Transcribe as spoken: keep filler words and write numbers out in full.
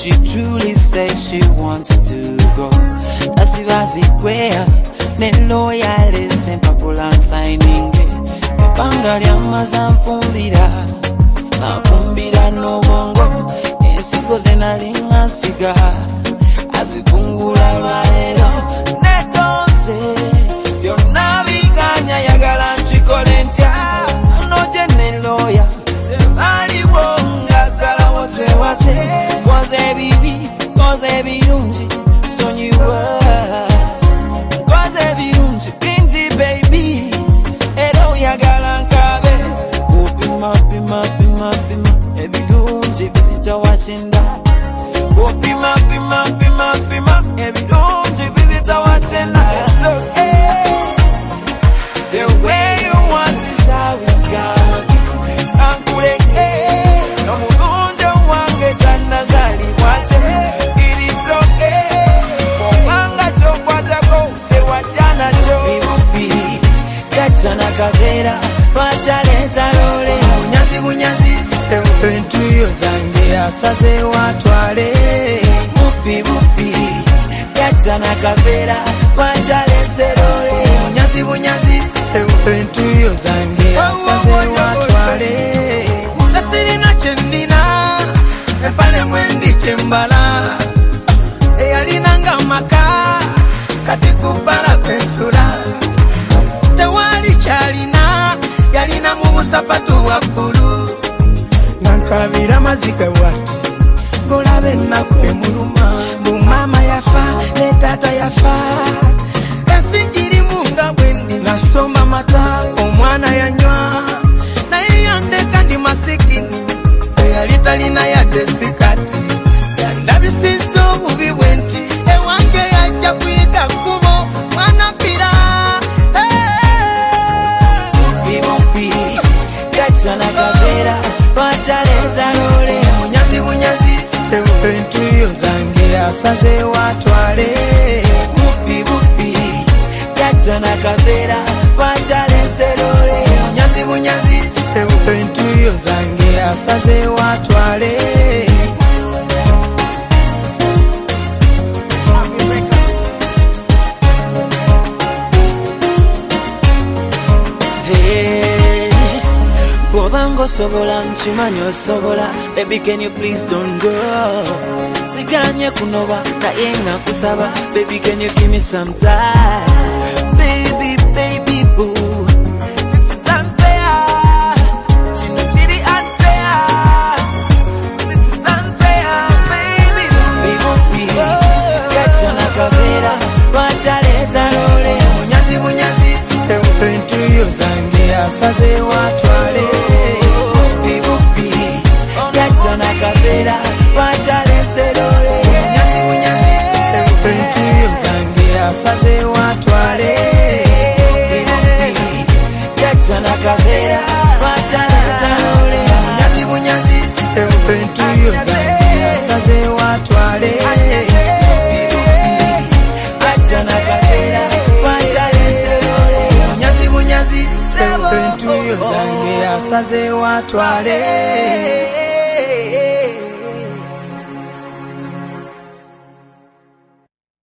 she truly says she wants to go. Asi vazi kwea ne loyale sempapula signing. Panga lyama zamfumbira nafumbira n'obongo ensigo ze nali ngasiga azikungula lwaleero netonse byonna biganya yagala nkikole ntya noje ne loya tebaliwo ngasalawo twewase koze bibi koze birungi sonyiwa koze birungi bingi baby ero yagala nkabe upima pima pima pima ebirungi bizita wachinda upima pima pima pima ebirungi bizita wachinda. So hey, the way you want is how it's gonna be. Ankule hey, no mulungi wange tanazali wate. It is okay, kubanga chokwatako chewajana cho bibubi kachana kavera pachaleta lole munyazi munyazi sewe entuyo zange asaze watwale bubi bubi kachana kavera pachalese lole munyazi munyazi sewe entuyo zange asaze watwale musasiri na chendina epale mwendi chembala eyalina nga maka kati kubala kwesula tewali chalina yalina mu busapatu wa bulu nankabira maziga wati ngolabe nakwe muluma bumama yafa ne tata yafa esinjiri munga bwendi nasoma mata omwana yanywa naye yandeka ndi masikini eyalitalina yadesikati yandabisiza obubi bwenti ewange yajja kuyiga kubo mwana pira kachana kavera pachaleta lole munyazi munyazi sewe entuyo zange asaze watwale bubi bubi kachana kavera pachalese lole munyazi munyazi sewe entuyo zange asaze watwale. Bobango sobola nchimanyo sobola baby can you please don't go siganye kunoba na yenga kusaba baby can you give me some time baby baby boo this is unfair chino chiri unfair this is unfair baby baby kachana kavera pachaleta lole munyazi munyazi sewe entuyo zange asaze watwale bibubi kachana kavera pachalese lole munyazi munyazi sewe entuyo zange asaze watwale bibubi kachana kavera pachalese lole munyazi munyazi sewe entuyo zange asaze watwale bibubi kachana kavera pachalese lole munyazi munyazi sewe entuyo zange asaze watwale.